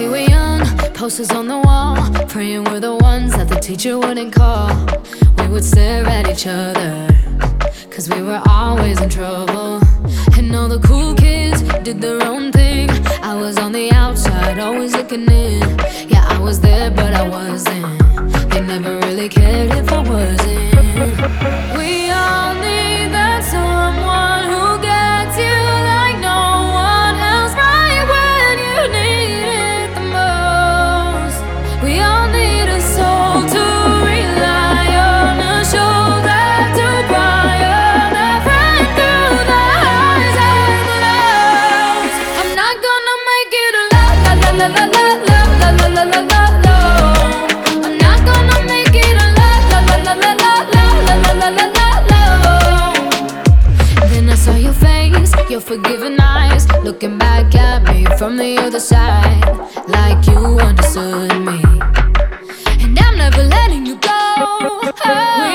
we were young, posters on the wall, praying we're the ones that the teacher wouldn't call. We would stare at each other, cause we were always in trouble. And all the cool kids did their own thing. I was on the outside, always looking in. Yeah, I was there, but I wasn't. They never really cared if I wasn't. We all need that someone who gets you like no one else, right when you need it the most. We all need a soul to rely on, a shoulder to cry on, a friend through the highs and the lows. I'm not gonna make it a la la la la la la la la la la la la. I'm not gonna make it a la la la la la la la la la la la. Then I saw your face, your forgiving eyes, looking back at me from the other side, like you understood me. And I'm never letting you go.